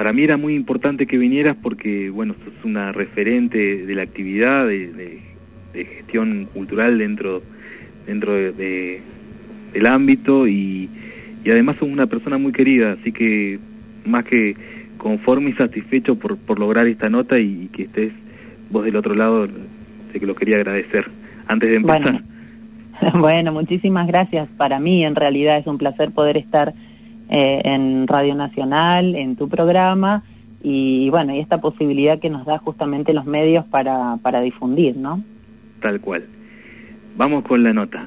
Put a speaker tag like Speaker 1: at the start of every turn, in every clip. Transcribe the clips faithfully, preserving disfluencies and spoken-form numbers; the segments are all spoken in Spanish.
Speaker 1: para mí era muy importante que vinieras porque, bueno, sos una referente de la actividad, de, de, de gestión cultural dentro, dentro de, de, del ámbito y, y además sos una persona muy querida, así que más que conforme y satisfecho por, por lograr esta nota y, y que estés vos del otro lado, sé que lo quería agradecer antes de empezar.
Speaker 2: Bueno. Bueno, muchísimas gracias. Para mí en realidad es un placer poder estar eh, en Radio Nacional, en tu programa, y bueno, y esta posibilidad que nos da justamente los medios para, para difundir, ¿no?
Speaker 1: Tal cual. Vamos con la nota.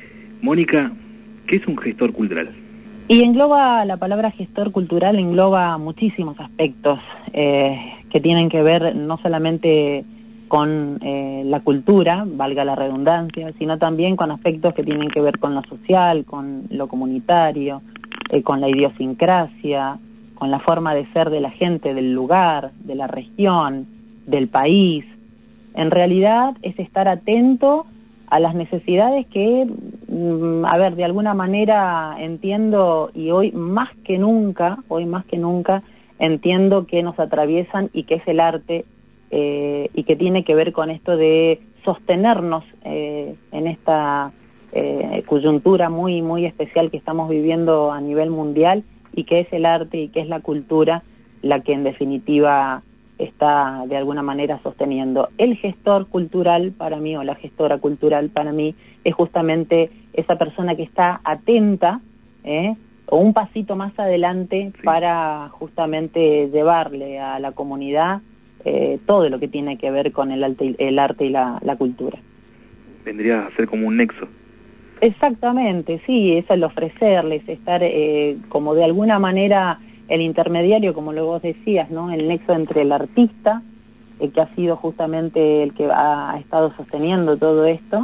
Speaker 1: Mónica, ¿qué es un gestor cultural?
Speaker 2: Y engloba, la palabra gestor cultural engloba muchísimos aspectos eh, que tienen que ver no solamente con eh, la cultura, valga la redundancia, sino también con aspectos que tienen que ver con lo social, con lo comunitario, eh, con la idiosincrasia, con la forma de ser de la gente del lugar, de la región, del país. En realidad es estar atento a las necesidades que, mm, a ver, de alguna manera entiendo, y hoy más que nunca, hoy más que nunca, entiendo que nos atraviesan y que es el arte, Eh, y que tiene que ver con esto de sostenernos eh, en esta eh, coyuntura muy muy especial que estamos viviendo a nivel mundial, y que es el arte y que es la cultura la que en definitiva está de alguna manera sosteniendo. El gestor cultural para mí, o la gestora cultural para mí, es justamente esa persona que está atenta, ¿eh? o un pasito más adelante, sí, para justamente llevarle a la comunidad Eh, todo lo que tiene que ver con el arte, el arte y la, la cultura.
Speaker 1: Vendría a ser como un nexo.
Speaker 2: Exactamente, sí, es el ofrecerles, estar eh, como de alguna manera el intermediario, como lo vos decías, ¿no? El nexo entre el artista, eh, que ha sido justamente el que ha, ha estado sosteniendo todo esto,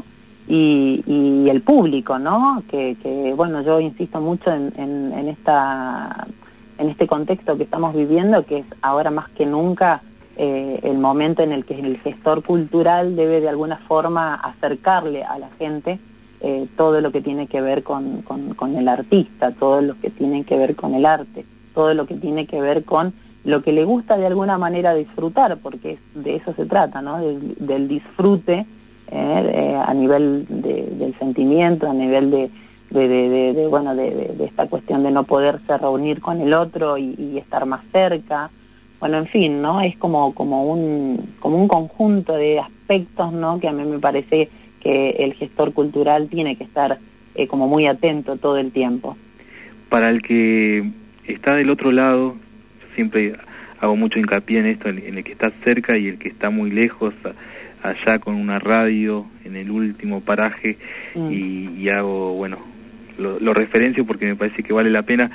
Speaker 2: y, y el público, ¿no? Que, que bueno, yo insisto mucho en, en, en esta, en este contexto que estamos viviendo, que es ahora más que nunca Eh, el momento en el que el gestor cultural debe de alguna forma acercarle a la gente eh, todo lo que tiene que ver con, con, con el artista, todo lo que tiene que ver con el arte, todo lo que tiene que ver con lo que le gusta de alguna manera disfrutar, porque de eso se trata, ¿no? Del, del disfrute eh, eh, a nivel de, del sentimiento, a nivel de, de, de, de, de bueno, de, de, de esta cuestión de no poderse reunir con el otro y, y estar más cerca. Bueno, en fin, ¿no? Es como como un como un conjunto de aspectos, ¿no? Que a mí me parece que el gestor cultural tiene que estar eh, como muy atento todo el tiempo.
Speaker 1: Para el que está del otro lado, siempre hago mucho hincapié en esto, en el que está cerca y el que está muy lejos, allá con una radio, en el último paraje, mm. y, y hago, bueno, lo, lo referencio porque me parece que vale la pena.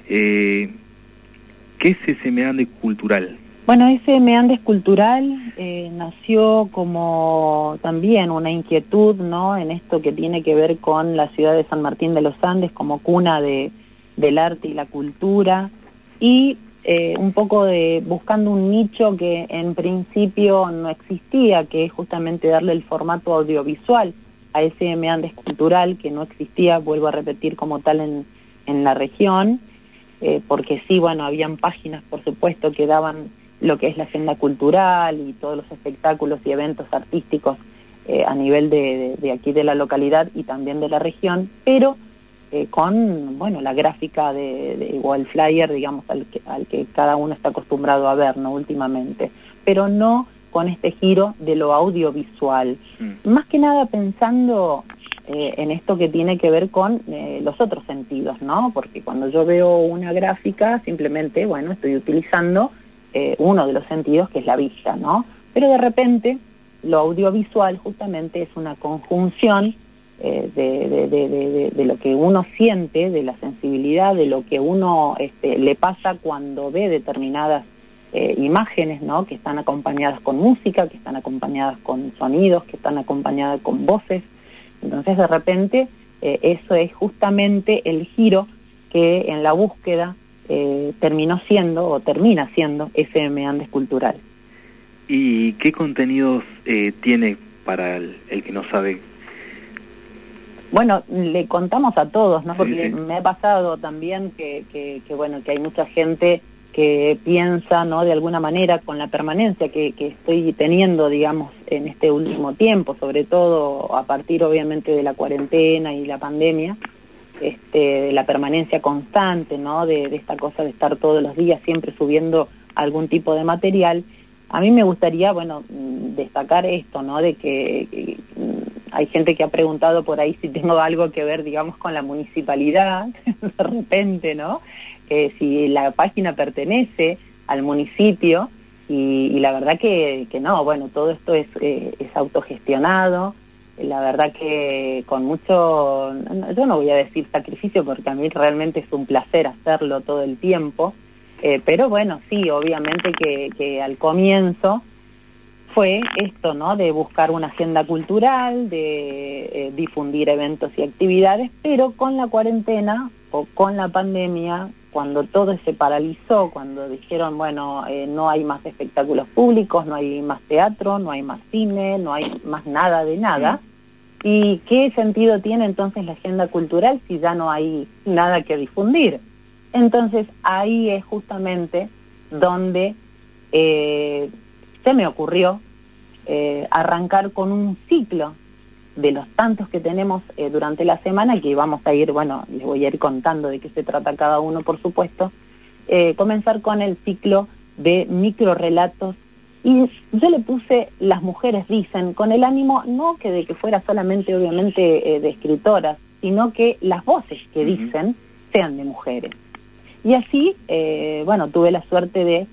Speaker 1: Eh, ¿Qué es ese Meandes Cultural?
Speaker 2: Bueno, ese Meandes Cultural eh, nació como también una inquietud, ¿no? En esto que tiene que ver con la ciudad de San Martín de los Andes como cuna de, del arte y la cultura, y eh, un poco de buscando un nicho que en principio no existía, que es justamente darle el formato audiovisual a ese Meandes Cultural, que no existía, vuelvo a repetir, como tal en, en la región. Eh, porque sí, bueno, habían páginas, por supuesto, que daban lo que es la agenda cultural y todos los espectáculos y eventos artísticos eh, a nivel de, de, de aquí de la localidad y también de la región, pero eh, con, bueno, la gráfica de, de, o el flyer, digamos, al que, al que cada uno está acostumbrado a ver, ¿no? Últimamente, pero no con este giro de lo audiovisual. Mm. Más que nada pensando Eh, en esto que tiene que ver con eh, los otros sentidos, ¿no? Porque cuando yo veo una gráfica, simplemente, bueno, estoy utilizando eh, uno de los sentidos, que es la vista, ¿no? Pero de repente, lo audiovisual justamente es una conjunción eh, de, de, de, de, de lo que uno siente, de la sensibilidad, de lo que uno este, le pasa cuando ve determinadas eh, imágenes, ¿no? Que están acompañadas con música, que están acompañadas con sonidos, que están acompañadas con voces. Entonces, de repente, eh, eso es justamente el giro que en la búsqueda eh, terminó siendo, o termina siendo, ese Meandes Cultural.
Speaker 1: ¿Y qué contenidos eh, tiene para el, el que no sabe?
Speaker 2: Bueno, le contamos a todos, ¿no? Porque
Speaker 1: sí, sí.
Speaker 2: me ha pasado también que, que, que, bueno, que hay mucha gente que piensa, ¿no?, de alguna manera con la permanencia que, que estoy teniendo, digamos, en este último tiempo, sobre todo a partir obviamente de la cuarentena y la pandemia, este, de la permanencia constante, ¿no?, de, de esta cosa de estar todos los días siempre subiendo algún tipo de material. A mí me gustaría, bueno, destacar esto, ¿no?, de que, que hay gente que ha preguntado por ahí si tengo algo que ver, digamos, con la municipalidad, de repente, ¿no?, eh, si la página pertenece al municipio, y, y la verdad que, que no, bueno, todo esto es, eh, es autogestionado, la verdad que con mucho, yo no voy a decir sacrificio porque a mí realmente es un placer hacerlo todo el tiempo, eh, pero bueno, sí, obviamente que, que al comienzo fue esto, ¿no?, de buscar una agenda cultural, de eh, difundir eventos y actividades, pero con la cuarentena o con la pandemia, cuando todo se paralizó, cuando dijeron, bueno, eh, no hay más espectáculos públicos, no hay más teatro, no hay más cine, no hay más nada de nada, ¿y qué sentido tiene entonces la agenda cultural si ya no hay nada que difundir? Entonces ahí es justamente donde eh, se me ocurrió eh, arrancar con un ciclo de los tantos que tenemos eh, durante la semana, que vamos a ir, bueno, les voy a ir contando de qué se trata cada uno, por supuesto, eh, comenzar con el ciclo de microrelatos, y yo le puse Las mujeres dicen, con el ánimo no que de que fuera solamente, obviamente, eh, de escritoras, sino que las voces que dicen sean de mujeres. Y así, eh, bueno, tuve la suerte de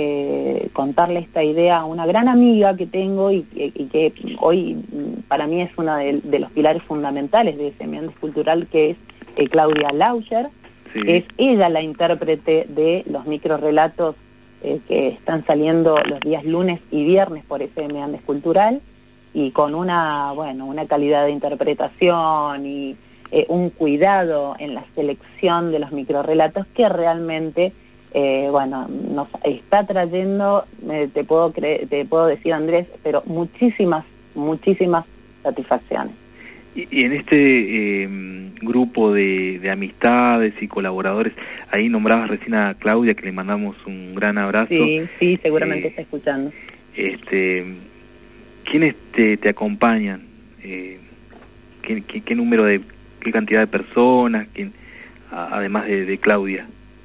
Speaker 2: Eh, contarle esta idea a una gran amiga que tengo y, y, y que hoy para mí es uno de, de los pilares fundamentales de ese Meandres Cultural, que es eh, Claudia Lauscher, sí. Que es ella la intérprete de los microrelatos eh, que están saliendo los días lunes y viernes por ese Meandres Cultural, y con una, bueno, una calidad de interpretación y eh, un cuidado en la selección de los microrelatos que realmente Eh, bueno, nos está trayendo, eh, te puedo cre- te puedo decir, Andrés, pero muchísimas, muchísimas satisfacciones.
Speaker 1: Y, y en este eh, grupo de, de amistades y colaboradores, ahí nombrabas recién a Claudia, que le mandamos un gran abrazo.
Speaker 2: Sí, sí, seguramente eh, está escuchando.
Speaker 1: Este, ¿quiénes te, te acompañan? Eh, ¿qué, qué, ¿Qué número de, qué cantidad de personas, quién, a, además de, de Claudia?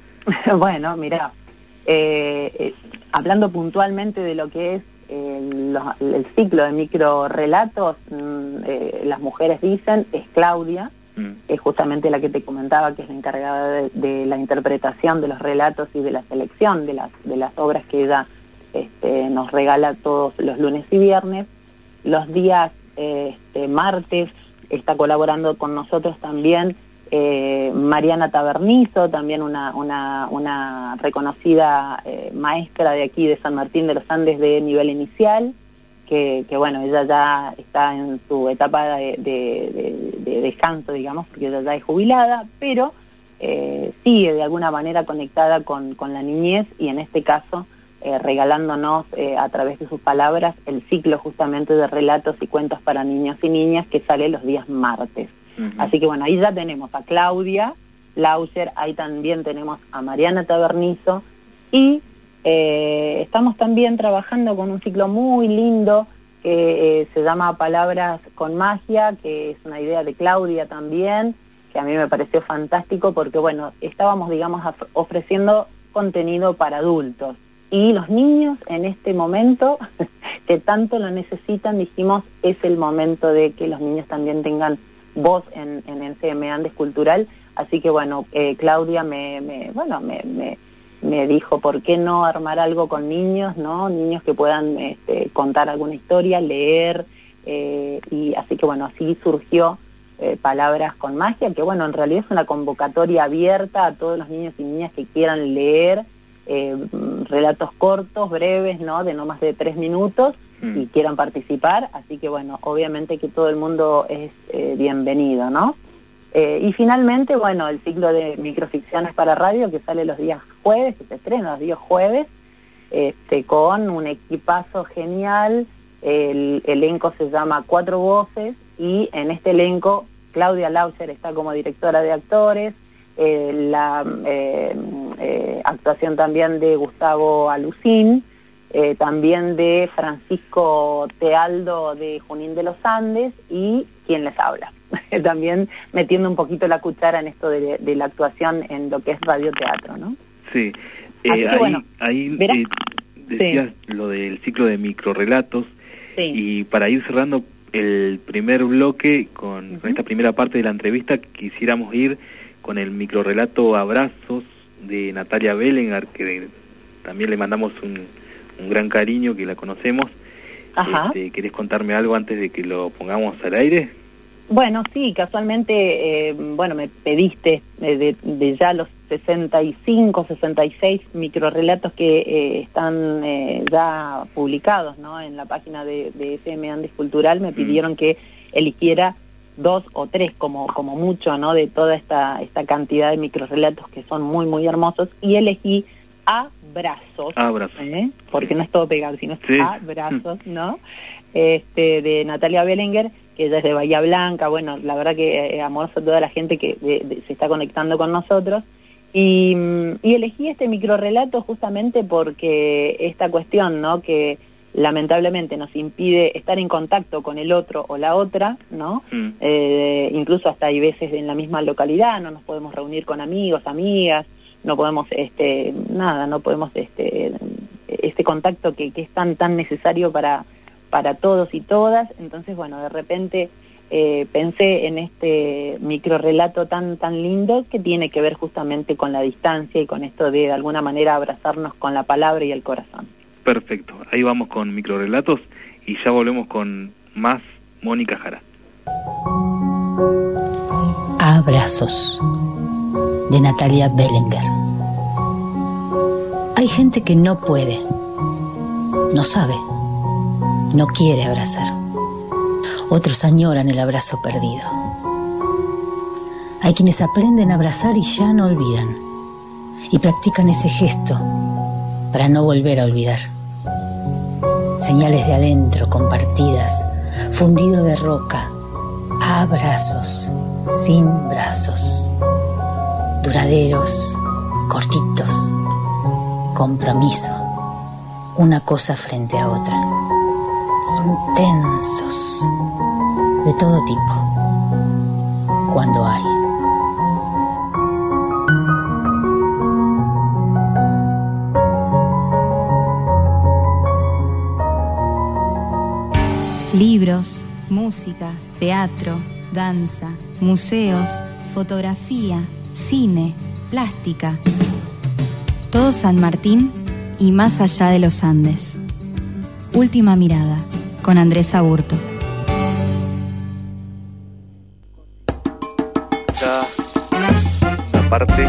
Speaker 2: Bueno, mira, eh, eh, hablando puntualmente de lo que es eh, los, el ciclo de microrelatos, mm, eh, Las mujeres dicen, es Claudia, mm. es justamente la que te comentaba, que es la encargada de, de la interpretación de los relatos y de la selección de las, de las obras que ella este, nos regala todos los lunes y viernes. Los días eh, este, martes está colaborando con nosotros también Eh, Mariana Tabernizo, también una, una, una reconocida eh, maestra de aquí de San Martín de los Andes de nivel inicial, que, que bueno, ella ya está en su etapa de, de, de, de descanso, digamos, porque ella ya es jubilada, pero eh, sigue de alguna manera conectada con, con la niñez, y en este caso eh, regalándonos eh, a través de sus palabras el ciclo justamente de relatos y cuentos para niños y niñas que sale los días martes. Uh-huh. Así que bueno, ahí ya tenemos a Claudia Lauscher, ahí también tenemos a Mariana Tabernizo, y eh, estamos también trabajando con un ciclo muy lindo que eh, se llama Palabras con Magia, que es una idea de Claudia también, que a mí me pareció fantástico porque bueno, estábamos, digamos, ofreciendo contenido para adultos, y los niños en este momento que tanto lo necesitan, dijimos, es el momento de que los niños también tengan voz en, en ese Meandres Cultural. Así que bueno, eh, Claudia me, me bueno me, me, me dijo, ¿por qué no armar algo con niños, no? Niños que puedan este, contar alguna historia, leer, eh, y así que bueno, así surgió eh, Palabras con Magia, que bueno, en realidad es una convocatoria abierta a todos los niños y niñas que quieran leer eh, relatos cortos, breves, ¿no? De no más de tres minutos, y quieran participar, así que bueno, obviamente que todo el mundo es eh, bienvenido, ¿no? Eh, y finalmente, bueno, el ciclo de microficciones para radio, que sale los días jueves, que se estrena los días jueves, este, con un equipazo genial. El elenco se llama Cuatro Voces, y en este elenco Claudia Lauscher está como directora de actores, eh, la, eh, eh, actuación también de Gustavo Alucín, eh, también de Francisco Tealdo de Junín de los Andes y quien les habla. También metiendo un poquito la cuchara en esto de, de la actuación en lo que es radioteatro, ¿no?
Speaker 1: Sí, eh, ahí, bueno, ahí eh, decías sí. Lo del ciclo de microrrelatos, sí. Y para ir cerrando el primer bloque con, uh-huh. con esta primera parte de la entrevista, quisiéramos ir con el microrrelato Abrazos de Natalia Belenguer, que también le mandamos un, un gran cariño, que la conocemos.
Speaker 2: Ajá.
Speaker 1: Este, ¿querés contarme algo antes de que lo pongamos al aire?
Speaker 2: Bueno, sí, casualmente, eh, bueno, me pediste de, de, de ya los sesenta y cinco, sesenta y seis microrrelatos que eh, están eh, ya publicados, ¿no? En la página de, de F M Andes Cultural me pidieron mm. que eligiera dos o tres como como mucho, ¿no? De toda esta esta cantidad de microrrelatos que son muy muy hermosos, y elegí Abrazos,
Speaker 1: Abrazos.
Speaker 2: ¿eh? Porque no es todo pegado, sino sí. Abrazos, ¿no? Este, de Natalia Belenguer, que ella es de Bahía Blanca. Bueno, la verdad que eh, amoroso a toda la gente que de, de, se está conectando con nosotros. Y, y elegí este microrrelato justamente porque esta cuestión, ¿no? Que lamentablemente nos impide estar en contacto con el otro o la otra, ¿no? Mm. Eh, incluso hasta hay veces en la misma localidad, no nos podemos reunir con amigos, amigas, no podemos, este, nada, no podemos, este, este contacto que, que es tan, tan necesario para, para todos y todas. Entonces, bueno, de repente eh, pensé en este microrrelato tan, tan lindo que tiene que ver justamente con la distancia y con esto de, de alguna manera, abrazarnos con la palabra y el corazón.
Speaker 1: Perfecto, ahí vamos con microrrelatos y ya volvemos con más Mónica Jara.
Speaker 3: Abrazos, de Natalia Belenguer. Hay gente que no puede, no sabe, no quiere abrazar. Otros añoran el abrazo perdido. Hay quienes aprenden a abrazar y ya no olvidan, y practican ese gesto para no volver a olvidar. Señales de adentro compartidas, fundido de roca, abrazos, sin brazos, duraderos, cortitos, compromiso, una cosa frente a otra, intensos, de todo tipo, cuando hay.
Speaker 4: Libros, música, teatro, danza, museos, fotografía, cine, plástica. Todo San Martín y más allá de los Andes. Última mirada, con Andrés Aburto.
Speaker 1: La parte.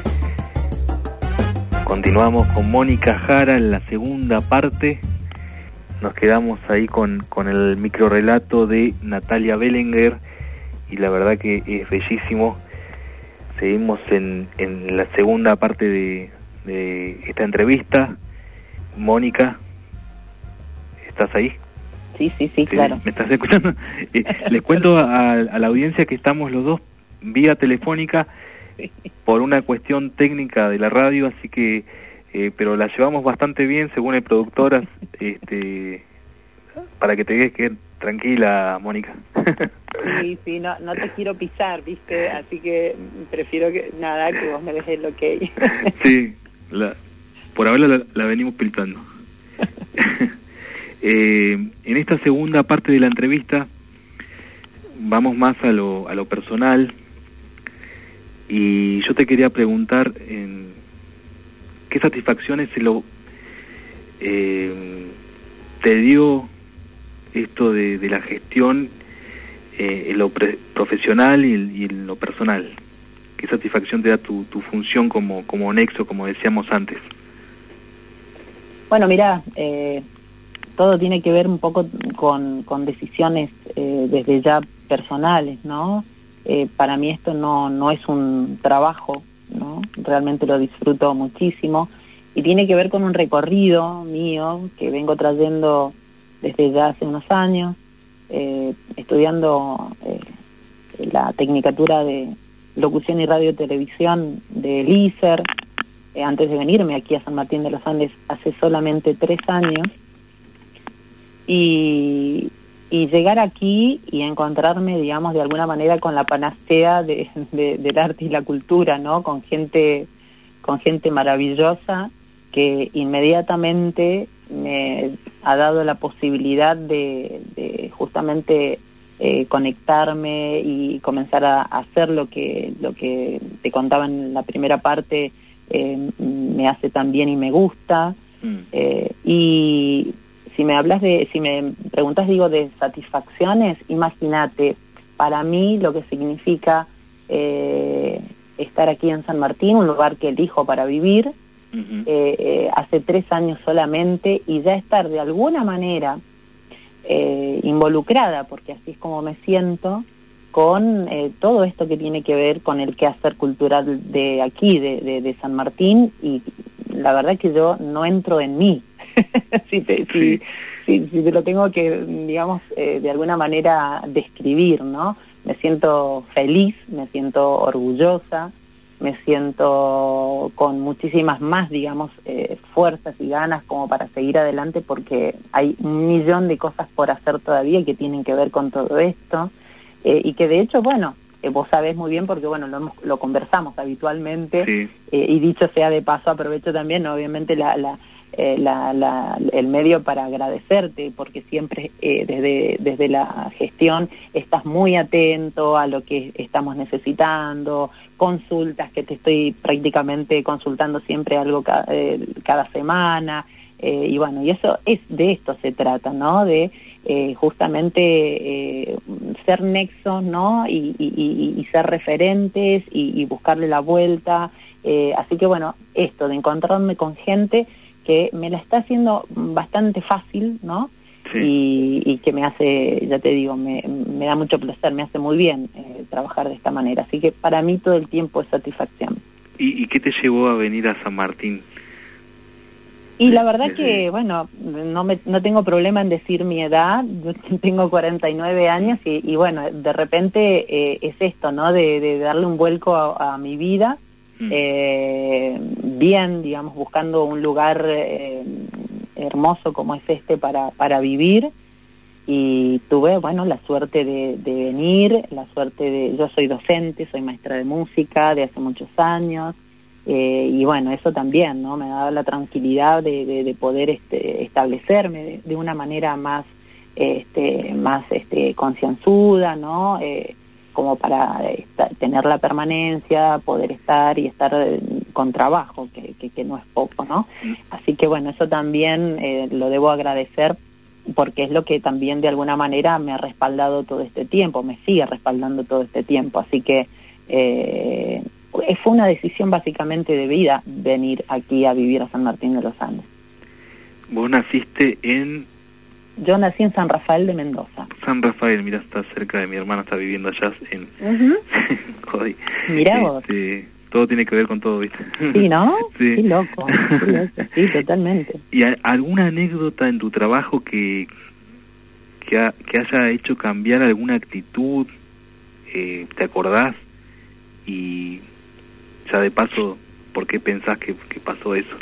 Speaker 1: Continuamos con Mónica Jara en la segunda parte. Nos quedamos ahí con, con el microrrelato de Natalia Belenguer y la verdad que es bellísimo. Seguimos en, en la segunda parte de, de esta entrevista. Mónica, ¿estás ahí?
Speaker 2: Sí, sí, sí, claro.
Speaker 1: ¿Me estás escuchando? Eh, les cuento a, a la audiencia que estamos los dos vía telefónica por una cuestión técnica de la radio, así que Eh, pero la llevamos bastante bien, según el productor, este, para que te quedes que tranquila, Mónica.
Speaker 2: Sí, sí, no, no te quiero pisar, ¿viste? Así que prefiero que nada, que vos me dejes el ok.
Speaker 1: Sí, la, por ahora la, la venimos piltando. eh, en esta segunda parte de la entrevista vamos más a lo, a lo personal, y yo te quería preguntar en ¿qué satisfacciones se lo eh, te dio esto de, de la gestión eh, en lo pre profesional y, y en lo personal? ¿Qué satisfacción te da tu, tu función como, como nexo, como decíamos antes?
Speaker 2: Bueno, mirá, eh, todo tiene que ver un poco con, con decisiones eh, desde ya personales, ¿no? Eh, para mí esto no, no es un trabajo, ¿no? Realmente lo disfruto muchísimo y tiene que ver con un recorrido mío que vengo trayendo desde ya hace unos años, eh, estudiando eh, la tecnicatura de locución y radio y televisión del I S E R, eh, antes de venirme aquí a San Martín de los Andes hace solamente tres años, y, y llegar aquí y encontrarme, digamos, de alguna manera con la panacea de, de, del arte y la cultura, ¿no? Con gente, con gente maravillosa que inmediatamente me ha dado la posibilidad de, de justamente eh, conectarme y comenzar a, a hacer lo que lo que te contaba en la primera parte, eh, me hace tan bien y me gusta. Mm. Eh, y si me hablas de, si me preguntas, digo, de satisfacciones, imagínate, para mí lo que significa eh, estar aquí en San Martín, un lugar que elijo para vivir, uh-huh. eh, eh, hace tres años solamente, y ya estar de alguna manera eh, involucrada, porque así es como me siento, con eh, todo esto que tiene que ver con el quehacer cultural de aquí, de, de, de San Martín, y la verdad que yo no entro en mí. si, te, si, si, si te lo tengo que, digamos, eh, de alguna manera describir, ¿no? Me siento feliz, me siento orgullosa, me siento con muchísimas más, digamos, eh, fuerzas y ganas como para seguir adelante, porque hay un millón de cosas por hacer todavía que tienen que ver con todo esto, eh, y que de hecho, bueno, eh, vos sabés muy bien porque, bueno, lo, hemos, lo conversamos habitualmente, sí. eh, y dicho sea de paso, aprovecho también, ¿no? Obviamente, la... la Eh, la, la, el medio para agradecerte, porque siempre eh, desde, desde la gestión estás muy atento a lo que estamos necesitando, consultas que te estoy prácticamente consultando siempre algo ca, eh, cada semana, eh, y bueno, y eso es, de esto se trata, ¿no? De eh, justamente eh, ser nexos, ¿no? Y, y, y, y ser referentes y, y buscarle la vuelta, eh, así que bueno, esto de encontrarme con gente que me la está haciendo bastante fácil, ¿no? Sí. Y, y que me hace, ya te digo, me, me da mucho placer, me hace muy bien eh, trabajar de esta manera. Así que para mí todo el tiempo es satisfacción.
Speaker 1: ¿Y, y qué te llevó a venir a San Martín?
Speaker 2: Y la verdad que, bueno, no me no tengo problema en decir mi edad, yo tengo cuarenta y nueve años y, y bueno, de repente eh, es esto, ¿no? De, de darle un vuelco a, a mi vida. Eh, bien, digamos, buscando un lugar eh, hermoso como es este para, para vivir, y tuve, bueno, la suerte de, de venir, la suerte de, yo soy docente, soy maestra de música de hace muchos años, eh, y bueno, eso también, ¿no? Me ha dado la tranquilidad de, de, de poder este, establecerme de, de una manera más, este, más este, concienzuda, ¿no? Eh, como para esta, tener la permanencia, poder estar y estar eh, con trabajo, que, que, que no es poco, ¿no? Así que bueno, eso también eh, lo debo agradecer, porque es lo que también de alguna manera me ha respaldado todo este tiempo, me sigue respaldando todo este tiempo, así que eh, fue una decisión básicamente de vida venir aquí a vivir a San Martín de los Andes.
Speaker 1: ¿Vos naciste en...?
Speaker 2: Yo nací en San Rafael de Mendoza.
Speaker 1: San Rafael, mira, está cerca de mi hermana, está viviendo allá en...
Speaker 2: Uh-huh.
Speaker 1: Joder.
Speaker 2: Mirá vos.
Speaker 1: Este, todo tiene que ver con todo, ¿viste?
Speaker 2: Sí, ¿no?
Speaker 1: Sí.
Speaker 2: Qué loco, qué loco. Sí, totalmente.
Speaker 1: ¿Y a, alguna anécdota en tu trabajo que, que, ha, que haya hecho cambiar alguna actitud? Eh, ¿Te acordás? Y ya de paso, ¿por qué pensás que, que pasó eso?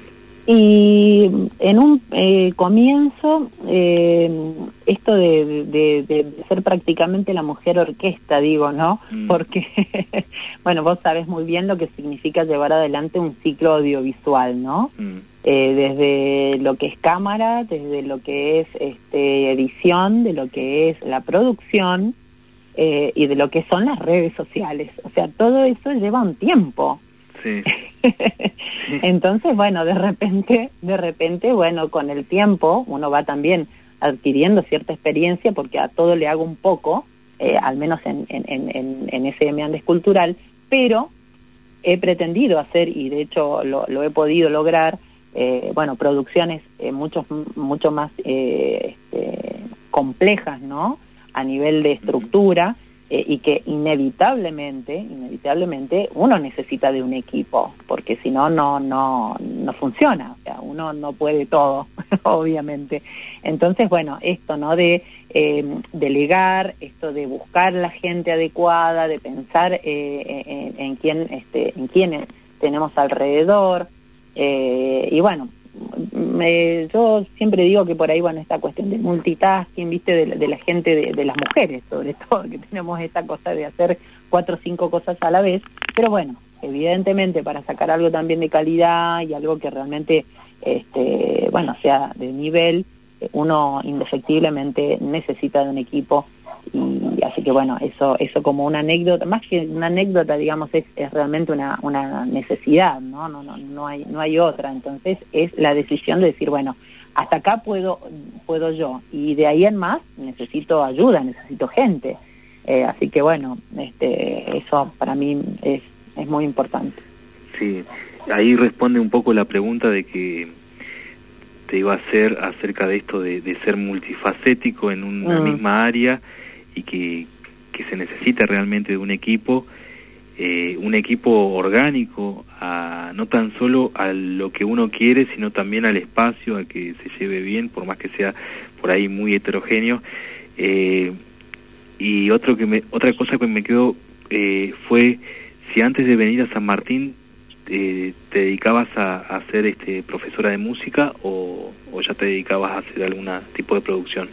Speaker 2: Y en un eh, comienzo, eh, esto de, de, de, de ser prácticamente la mujer orquesta, digo, ¿no? Mm. Porque, bueno, vos sabés muy bien lo que significa llevar adelante un ciclo audiovisual, ¿no? Mm. Eh, desde lo que es cámara, desde lo que es este, edición, de lo que es la producción eh, y de lo que son las redes sociales. O sea, todo eso lleva un tiempo.
Speaker 1: Sí.
Speaker 2: Entonces, bueno, de repente, de repente, bueno, con el tiempo uno va también adquiriendo cierta experiencia, porque a todo le hago un poco, eh, al menos en, en, en, en S M Andes Cultural, pero he pretendido hacer, y de hecho lo, lo he podido lograr, eh, bueno, producciones eh, mucho, mucho más eh, este, complejas, ¿no? A nivel de estructura. Eh, y que inevitablemente, inevitablemente uno necesita de un equipo, porque si no, no, no, no funciona, o sea, uno no puede todo, obviamente. Entonces, bueno, esto, ¿no? De eh, delegar, esto de buscar la gente adecuada, de pensar eh, en, en quién, este, en quién tenemos alrededor, eh, y bueno, me, yo siempre digo que por ahí, bueno, esta cuestión del multitasking, viste, de, de la gente, de, de las mujeres sobre todo, que tenemos esta cosa de hacer cuatro o cinco cosas a la vez, pero bueno, evidentemente para sacar algo también de calidad y algo que realmente, este, bueno, sea de nivel, uno indefectiblemente necesita de un equipo. Y así que bueno, eso eso como una anécdota, más que una anécdota, digamos, es, es realmente una, una necesidad, ¿no? No, no, no hay, no hay otra. Entonces es la decisión de decir, bueno, hasta acá puedo, puedo yo, y de ahí en más necesito ayuda, necesito gente. Eh, así que bueno, este, eso para mí es, es muy importante.
Speaker 1: Sí, ahí responde un poco la pregunta de que te iba a hacer acerca de esto de, de ser multifacético en una mm. misma área, y que, que se necesita realmente de un equipo, eh, un equipo orgánico, a, no tan solo a lo que uno quiere, sino también al espacio, a que se lleve bien, por más que sea por ahí muy heterogéneo. Eh, y otro que me, otra cosa que me quedó eh, fue si antes de venir a San Martín eh, te dedicabas a, a ser este, profesora de música, o, o ya te dedicabas a hacer algún tipo de producción.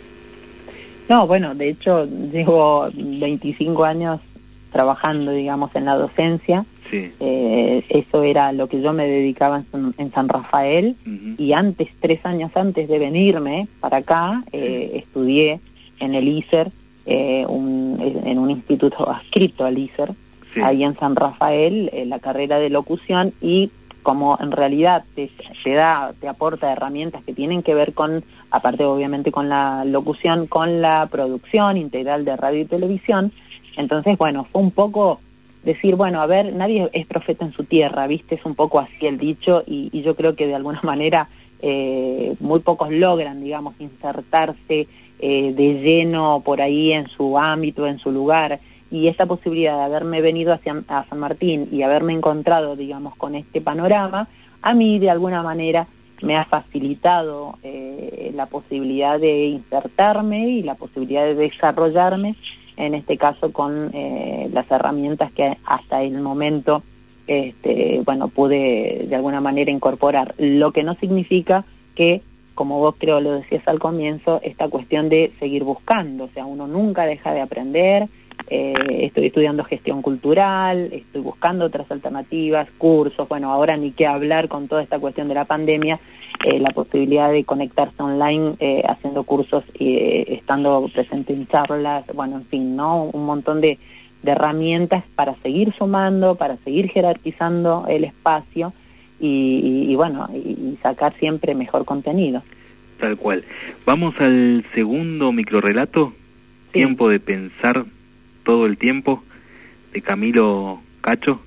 Speaker 2: No, bueno, de hecho llevo veinticinco años trabajando, digamos, en la docencia.
Speaker 1: Sí.
Speaker 2: Eh, eso era lo que yo me dedicaba en, en San Rafael. Uh-huh. Y antes, tres años antes de venirme para acá, eh, sí. estudié en el I S E R, eh, un, en un instituto adscrito al I S E R, sí. ahí en San Rafael, eh, la carrera de locución, y como en realidad te, te da, te aporta herramientas que tienen que ver con, aparte obviamente con la locución, con la producción integral de radio y televisión. Entonces, bueno, fue un poco decir, bueno, a ver, nadie es profeta en su tierra, ¿viste? Es un poco así el dicho, y, y yo creo que de alguna manera eh, muy pocos logran, digamos, insertarse eh, de lleno por ahí en su ámbito, en su lugar. Y esta posibilidad de haberme venido hacia a San Martín y haberme encontrado, digamos, con este panorama, a mí de alguna manera me ha facilitado eh, la posibilidad de insertarme y la posibilidad de desarrollarme, en este caso con eh, las herramientas que hasta el momento este, bueno, pude de alguna manera incorporar. Lo que no significa que, como vos creo lo decías al comienzo, esta cuestión de seguir buscando, o sea, uno nunca deja de aprender. Eh, estoy estudiando gestión cultural, estoy buscando otras alternativas, cursos, bueno, ahora ni qué hablar con toda esta cuestión de la pandemia, eh, la posibilidad de conectarse online eh, haciendo cursos y eh, estando presente en charlas, bueno, en fin, ¿no? Un montón de, de herramientas para seguir sumando, para seguir jerarquizando el espacio y, y, y bueno, y, y sacar siempre mejor contenido.
Speaker 1: Tal cual. Vamos al segundo microrrelato, sí. Tiempo de pensar todo el tiempo, de Camilo Cacho.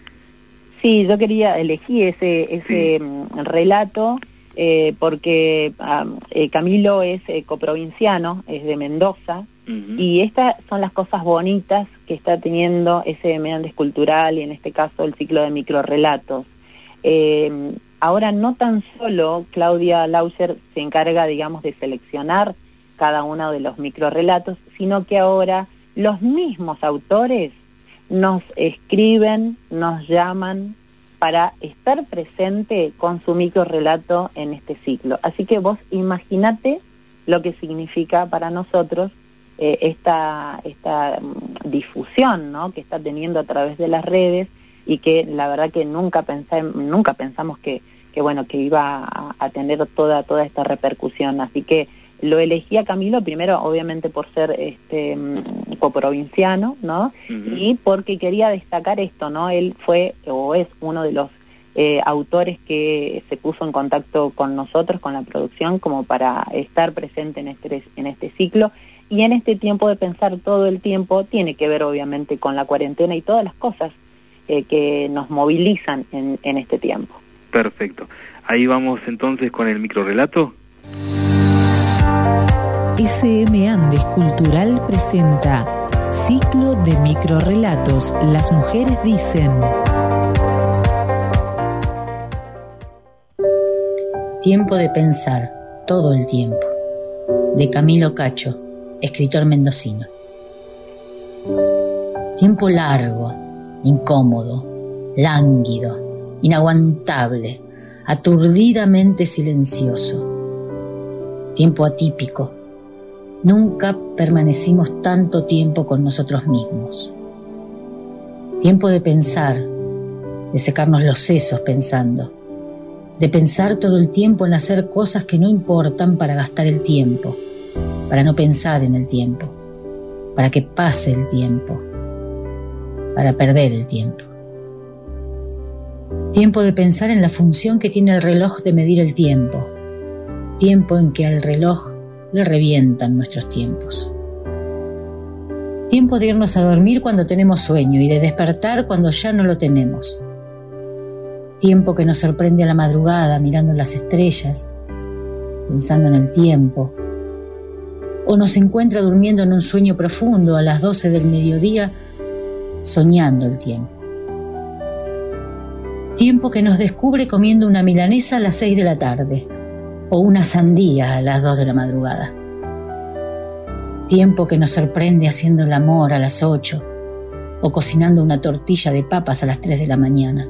Speaker 2: Sí, yo quería elegí ese ese sí. relato eh, porque um, eh, Camilo es eh, coprovinciano, es de Mendoza, uh-huh. y estas son las cosas bonitas que está teniendo ese Meandres Cultural y en este caso el ciclo de microrrelatos. Eh, ahora no tan solo Claudia Lauser se encarga, digamos, de seleccionar cada uno de los microrrelatos, sino que ahora los mismos autores nos escriben, nos llaman para estar presente con su microrrelato en este ciclo. Así que vos imaginate lo que significa para nosotros eh, esta, esta difusión, ¿no?, que está teniendo a través de las redes, y que la verdad que nunca pensé, nunca pensamos que, que bueno, que iba a, a tener toda, toda esta repercusión. Así que lo elegí a Camilo, primero obviamente por ser este coprovinciano, ¿no? Uh-huh. Y porque quería destacar esto, ¿no? Él fue o es uno de los eh, autores que se puso en contacto con nosotros, con la producción, como para estar presente en este, en este ciclo. Y en este tiempo de pensar todo el tiempo, tiene que ver obviamente con la cuarentena y todas las cosas eh, que nos movilizan en, en este tiempo.
Speaker 1: Perfecto. Ahí vamos entonces con el microrrelato.
Speaker 5: S M Andes Cultural presenta Ciclo de microrrelatos. Las mujeres dicen.
Speaker 3: Tiempo de pensar, todo el tiempo. De Camilo Cacho, escritor mendocino. Tiempo largo, incómodo, lánguido, inaguantable, aturdidamente silencioso. Tiempo atípico. Nunca permanecimos tanto tiempo con nosotros mismos. Tiempo de pensar, de secarnos los sesos pensando, de pensar todo el tiempo en hacer cosas que no importan para gastar el tiempo, para no pensar en el tiempo, para que pase el tiempo, para perder el tiempo. Tiempo de pensar en la función que tiene el reloj de medir el tiempo, tiempo en que al reloj le revientan nuestros tiempos. Tiempo de irnos a dormir cuando tenemos sueño y de despertar cuando ya no lo tenemos. Tiempo que nos sorprende a la madrugada mirando las estrellas, pensando en el tiempo, o nos encuentra durmiendo en un sueño profundo a las doce del mediodía, soñando el tiempo. Tiempo que nos descubre comiendo una milanesa a las seis de la tarde, o una sandía a las dos de la madrugada. Tiempo que nos sorprende haciendo el amor a las ocho, o cocinando una tortilla de papas a las tres de la mañana.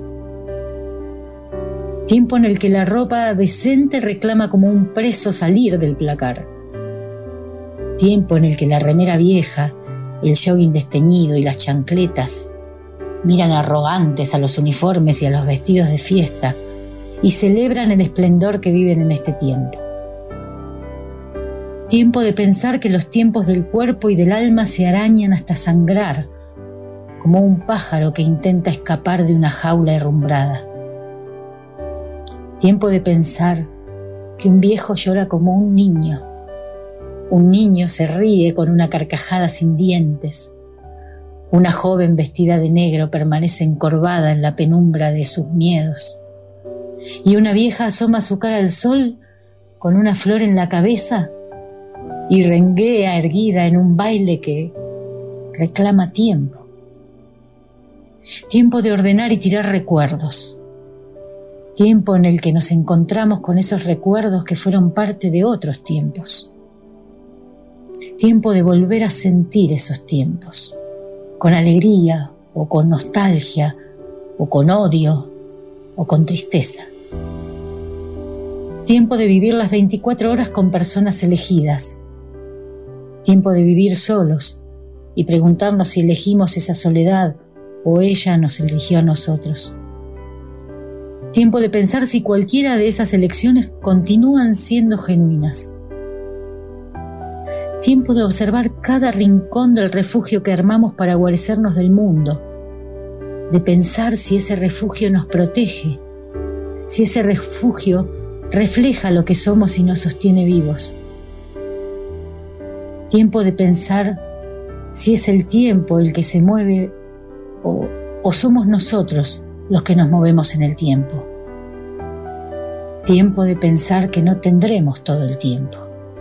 Speaker 3: Tiempo en el que la ropa decente reclama como un preso salir del placar. Tiempo en el que la remera vieja, el jogging desteñido y las chancletas miran arrogantes a los uniformes y a los vestidos de fiesta y celebran el esplendor que viven en este tiempo. Tiempo de pensar que los tiempos del cuerpo y del alma se arañan hasta sangrar, como un pájaro que intenta escapar de una jaula herrumbrada. Tiempo de pensar que un viejo llora como un niño. Un niño se ríe con una carcajada sin dientes. Una joven vestida de negro permanece encorvada en la penumbra de sus miedos. Y una vieja asoma su cara al sol con una flor en la cabeza y renguea erguida en un baile que reclama tiempo. Tiempo de ordenar y tirar recuerdos. Tiempo en el que nos encontramos con esos recuerdos que fueron parte de otros tiempos. Tiempo de volver a sentir esos tiempos, con alegría o con nostalgia o con odio o con tristeza. Tiempo de vivir las veinticuatro horas con personas elegidas. Tiempo de vivir solos y preguntarnos si elegimos esa soledad o ella nos eligió a nosotros. Tiempo de pensar si cualquiera de esas elecciones continúan siendo genuinas. Tiempo de observar cada rincón del refugio que armamos para guarecernos del mundo, de pensar si ese refugio nos protege, si ese refugio refleja lo que somos y nos sostiene vivos. Tiempo de pensar si es el tiempo el que se mueve o, o somos nosotros los que nos movemos en el tiempo. Tiempo de pensar que no tendremos todo el tiempo.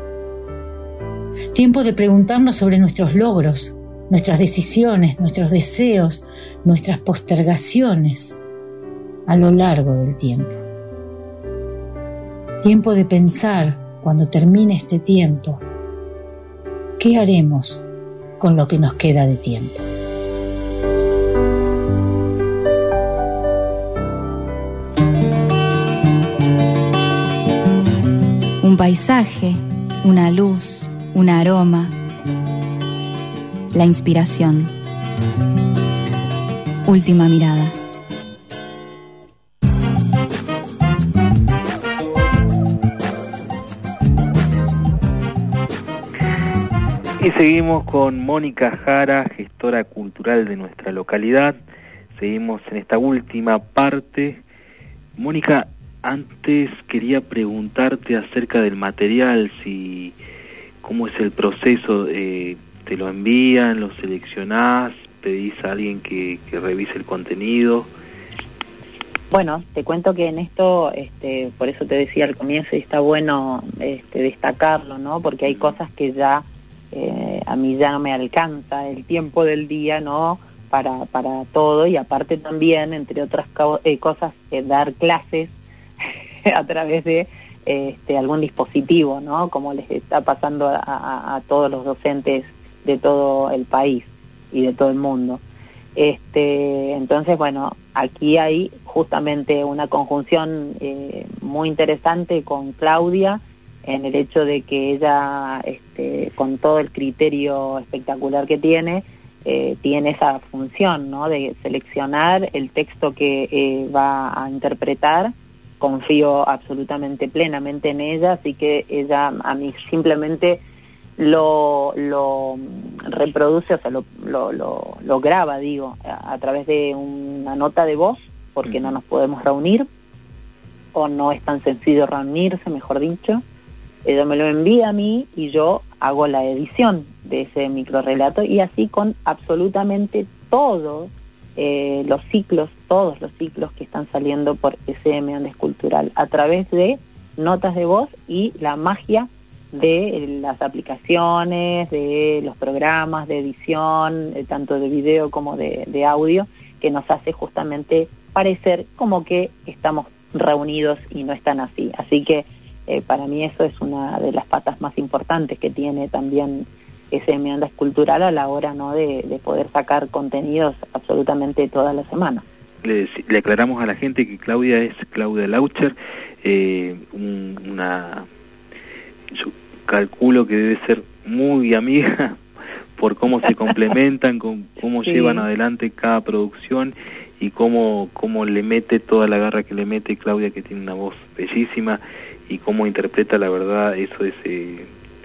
Speaker 3: Tiempo de preguntarnos sobre nuestros logros, nuestras decisiones, nuestros deseos, nuestras postergaciones a lo largo del tiempo. Tiempo de pensar, cuando termine este tiempo, ¿qué haremos con lo que nos queda de tiempo?
Speaker 4: Un paisaje, una luz, un aroma, la inspiración. Última mirada.
Speaker 1: Y seguimos con Mónica Jara, gestora cultural de nuestra localidad. Seguimos en esta última parte. Mónica, antes quería preguntarte acerca del material, si cómo es el proceso, eh, te lo envían, lo seleccionás, pedís a alguien que, que revise el contenido.
Speaker 2: Bueno, te cuento que en esto, este, por eso te decía al comienzo, y está bueno este, destacarlo, ¿no? Porque hay cosas que ya eh, a mí ya no me alcanza el tiempo del día, ¿no? Para, para todo, y aparte también, entre otras co- eh, cosas, eh, dar clases a través de este, algún dispositivo, ¿no? Como les está pasando a, a, a todos los docentes de todo el país y de todo el mundo. Este, entonces, bueno, aquí hay justamente una conjunción eh, muy interesante con Claudia, en el hecho de que ella, este, con todo el criterio espectacular que tiene, eh, tiene esa función, ¿no?, de seleccionar el texto que eh, va a interpretar. Confío absolutamente plenamente en ella, así que ella a mí simplemente lo, lo reproduce, o sea, lo, lo, lo, lo graba, digo, a, a través de una nota de voz, porque no nos podemos reunir, o no es tan sencillo reunirse, mejor dicho. Ella me lo envía a mí y yo hago la edición de ese microrrelato, y así con absolutamente todos eh, los ciclos, todos los ciclos que están saliendo por S M Andes Cultural, a través de notas de voz y la magia de las aplicaciones, de los programas de edición, eh, tanto de video como de, de audio, que nos hace justamente parecer como que estamos reunidos y no están así. Así que eh, para mí eso es una de las patas más importantes que tiene también S M Andes Cultural a la hora, ¿no?, de, de poder sacar contenidos absolutamente toda la semana.
Speaker 1: Le, le aclaramos a la gente que Claudia es Claudia Laucher, eh, un, una... Yo calculo que debe ser muy amiga por cómo se complementan, con cómo sí. llevan adelante cada producción y cómo, cómo le mete toda la garra que le mete Claudia, que tiene una voz bellísima, y cómo interpreta, la verdad, eso es eh,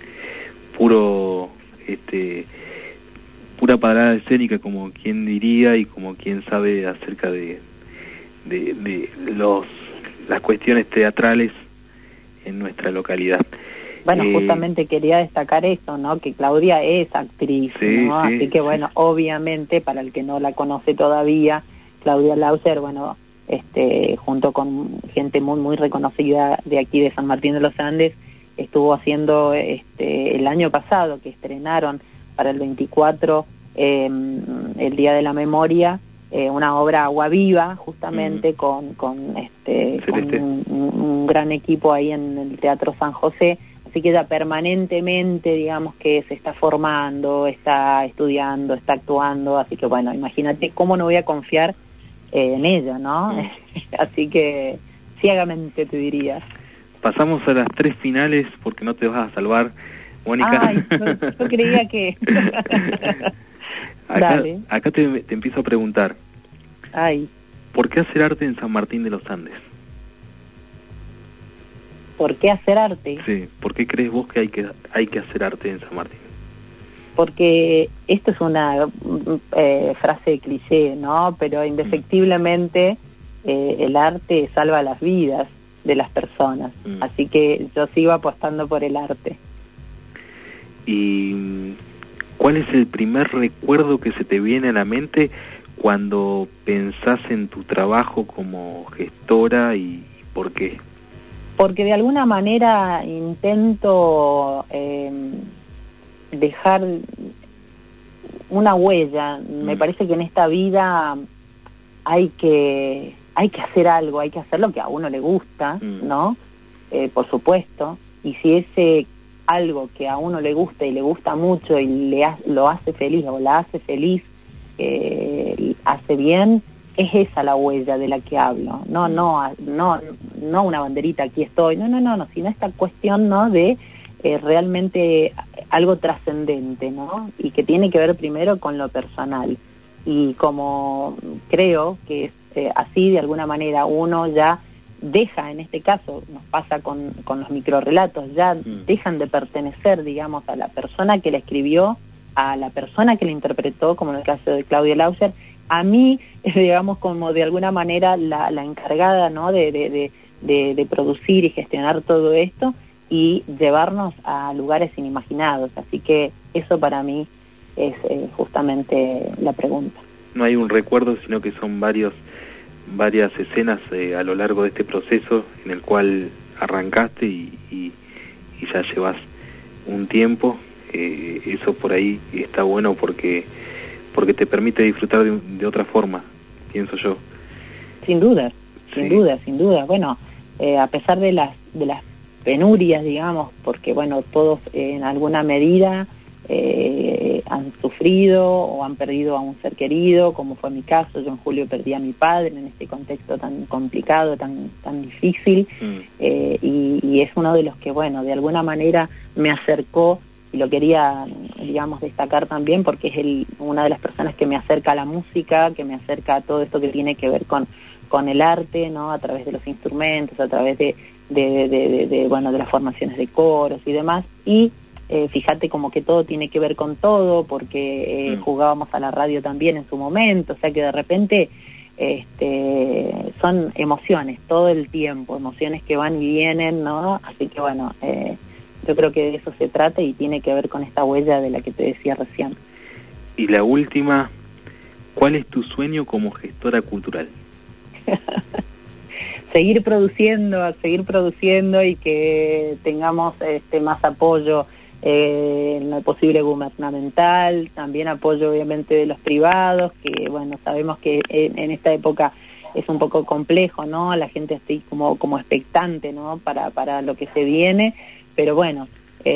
Speaker 1: puro, este, pura parada escénica, como quien diría, y como quien sabe acerca de, de, de los las cuestiones teatrales en nuestra localidad.
Speaker 2: Bueno,
Speaker 1: eh,
Speaker 2: justamente quería destacar eso, ¿no?, que Claudia es actriz,
Speaker 1: sí,
Speaker 2: ¿no?
Speaker 1: Sí,
Speaker 2: Así que bueno, obviamente, para el que no la conoce todavía, Claudia Laucher, bueno, este, junto con gente muy muy reconocida de aquí de San Martín de los Andes, estuvo haciendo este el año pasado, que estrenaron para el veinticuatro, eh, el Día de la Memoria, eh, una obra Agua Viva, justamente, mm. con, con, este, con un, un gran equipo ahí en el Teatro San José. Así que ella permanentemente, digamos, que se está formando, está estudiando, está actuando, así que bueno, imagínate cómo no voy a confiar eh, en ella, ¿no? Mm. Así que ciegamente te diría.
Speaker 1: Pasamos a las tres finales, porque no te vas a salvar, Mónica.
Speaker 2: Ay, yo, yo creía que...
Speaker 1: acá
Speaker 2: Dale.
Speaker 1: acá te, te empiezo a preguntar.
Speaker 2: Ay.
Speaker 1: ¿Por qué hacer arte en San Martín de los Andes?
Speaker 2: ¿Por qué hacer arte?
Speaker 1: Sí, ¿por qué crees vos que hay que hay que hacer arte en San Martín?
Speaker 2: Porque esto es una eh, frase cliché, ¿no? Pero indefectiblemente eh, el arte salva las vidas de las personas. Mm. Así que yo sigo apostando por el arte.
Speaker 1: ¿Y cuál es el primer recuerdo que se te viene a la mente cuando pensás en tu trabajo como gestora, y por qué?
Speaker 2: Porque de alguna manera intento eh, dejar una huella. Mm. Me parece que en esta vida hay que hay que hacer algo, hay que hacer lo que a uno le gusta, mm. ¿no? Eh, por supuesto. Y si ese algo que a uno le gusta y le gusta mucho y le ha, lo hace feliz o la hace feliz, eh, hace bien, es esa la huella de la que hablo. No, no, no, no una banderita, aquí estoy, no, no, no, no, sino esta cuestión, ¿no?, de eh, realmente algo trascendente, ¿no? Y que tiene que ver primero con lo personal. Y como creo que es eh, así, de alguna manera uno ya deja, en este caso nos pasa con, con los microrrelatos, ya mm. dejan de pertenecer, digamos, a la persona que la escribió, a la persona que la interpretó, como en el caso de Claudia Laucher, a mí, digamos, como de alguna manera la, la encargada, ¿no?, de, de, de, de, de producir y gestionar todo esto y llevarnos a lugares inimaginados. Así que eso para mí es eh, justamente la pregunta.
Speaker 1: No hay un recuerdo, sino que son varios varias escenas eh, a lo largo de este proceso en el cual arrancaste y, y, y ya llevas un tiempo. Eh, eso por ahí está bueno porque porque te permite disfrutar de, de otra forma, pienso yo.
Speaker 2: Sin duda, sin
Speaker 1: sí.
Speaker 2: duda, sin duda. Bueno, eh, a pesar de las de las penurias, digamos, porque bueno, todos eh, en alguna medida eh, han sufrido o han perdido a un ser querido, como fue mi caso. Yo en julio perdí a mi padre en este contexto tan complicado, tan tan difícil, mm. eh, y, y es uno de los que, bueno, de alguna manera me acercó, y lo quería, digamos, destacar también porque es el, una de las personas que me acerca a la música, que me acerca a todo esto que tiene que ver con, con el arte, ¿no? A través de los instrumentos, a través de, de, de, de, de, de bueno, de las formaciones de coros y demás, y Eh, fíjate como que todo tiene que ver con todo, porque eh, mm. jugábamos a la radio también en su momento, o sea que de repente este, son emociones todo el tiempo, emociones que van y vienen, ¿no? Así que bueno, eh, yo creo que de eso se trata y tiene que ver con esta huella de la que te decía recién.
Speaker 1: Y la última, ¿cuál es tu sueño como gestora cultural?
Speaker 2: Seguir produciendo, seguir produciendo y que tengamos este, más apoyo Eh, en lo posible gubernamental, también apoyo obviamente de los privados, que bueno, sabemos que en, en esta época es un poco complejo, ¿no? La gente está como, como expectante, ¿no? Para, para lo que se viene, pero bueno,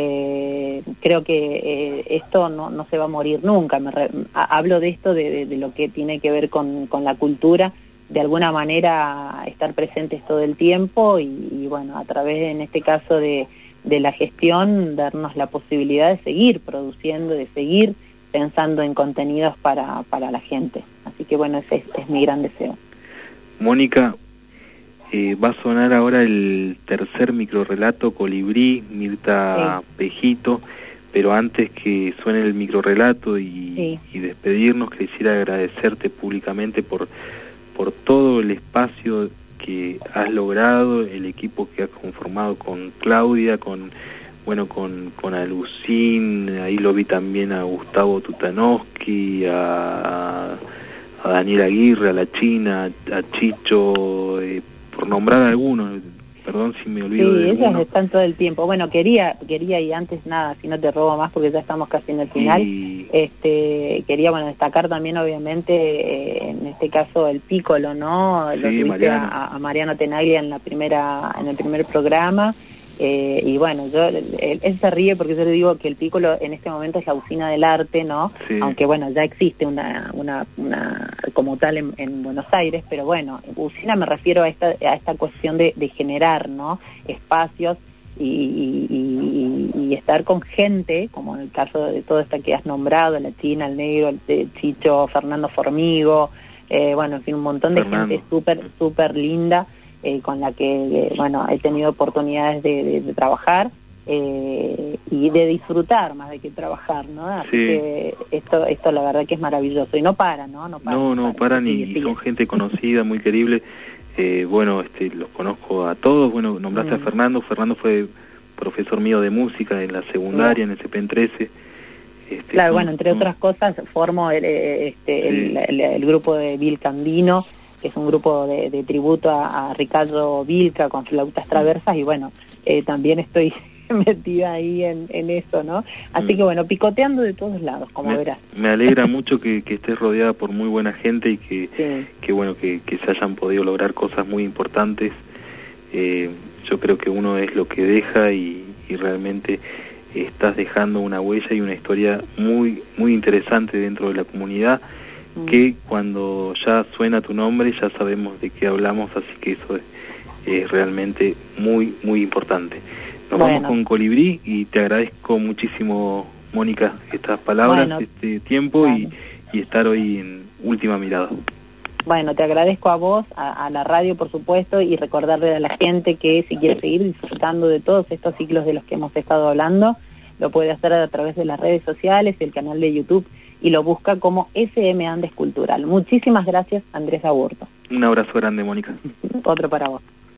Speaker 2: eh, creo que eh, esto no, no se va a morir nunca. Me re, a, hablo de esto, de, de, de lo que tiene que ver con, con la cultura, de alguna manera estar presentes todo el tiempo y, y bueno, a través, en este caso, de de la gestión, darnos la posibilidad de seguir produciendo, de seguir pensando en contenidos para, para la gente. Así que bueno, ese es, es mi gran deseo.
Speaker 1: Mónica, eh, va a sonar ahora el tercer microrrelato Colibrí, Mirta sí. Pejito, pero antes que suene el microrrelato y, sí. y despedirnos, quisiera agradecerte públicamente por, por todo el espacio que has logrado, el equipo que has conformado con Claudia, con bueno con, con Alucín, ahí lo vi también a Gustavo Tutanowski, a, a Daniel Aguirre, a La China, a Chicho, eh, por nombrar algunos, perdón si me olvido
Speaker 2: sí,
Speaker 1: de alguno.
Speaker 2: Sí, ellas están todo el tiempo. Bueno, quería, quería y antes nada, si no te robo más porque ya estamos casi en el final, y... este quería bueno destacar también obviamente eh, en este caso el Piccolo, ¿no?
Speaker 1: Sí,
Speaker 2: lo tuviste
Speaker 1: Mariano.
Speaker 2: A, a Mariano Tenaglia en la primera, en el primer programa. Eh, y bueno, yo él, él se ríe porque yo le digo que el Piccolo en este momento es la usina del arte, ¿no? Sí. Aunque bueno, ya existe una una, una como tal en, en Buenos Aires, pero bueno, usina me refiero a esta a esta cuestión de, de generar, ¿no? Espacios y, y, y, y estar con gente, como en el caso de todo esto que has nombrado, La China, el Negro, el, el Chicho, Fernando Formigo, eh, bueno, en fin, un montón de Fernando. Gente súper, súper linda. Eh, con la que, eh, bueno, he tenido oportunidades de, de, de trabajar eh, y de disfrutar más de que trabajar, ¿no? Así sí. que esto, esto la verdad que es maravilloso y no para, ¿no? No, para,
Speaker 1: no, no
Speaker 2: para,
Speaker 1: paran y sigue, son sigue. Gente conocida, muy querible. Eh, bueno, este, los conozco a todos. Bueno, nombraste mm. a Fernando. Fernando fue profesor mío de música en la secundaria, mm. en el C P E N trece. Este,
Speaker 2: claro, bueno, entre otras cosas, formo el, este, sí. el, el, el grupo de Bill Candino, que es un grupo de, de tributo a, a Ricardo Vilca con flautas traversas, y bueno, eh, también estoy metida ahí en, en eso, ¿no? Así mm. que bueno, picoteando de todos lados, como
Speaker 1: me,
Speaker 2: verás.
Speaker 1: Me alegra mucho que, que estés rodeada por muy buena gente y que, sí. que bueno, que, que se hayan podido lograr cosas muy importantes. Eh, yo creo que uno es lo que deja y, y realmente estás dejando una huella y una historia muy, muy interesante dentro de la comunidad, que cuando ya suena tu nombre ya sabemos de qué hablamos, así que eso es, es realmente muy, muy importante. Nos bueno. vamos con Colibrí y te agradezco muchísimo, Mónica, estas palabras, bueno. este tiempo bueno. y, y estar hoy en Última Mirada.
Speaker 2: Bueno, te agradezco a vos, a, a la radio por supuesto, y recordarle a la gente que si quiere seguir disfrutando de todos estos ciclos de los que hemos estado hablando, lo puede hacer a través de las redes sociales, el canal de YouTube, y lo busca como S M Andes Cultural. Muchísimas gracias, Andrés Aburto.
Speaker 1: Un abrazo grande, Mónica.
Speaker 2: Otro para vos.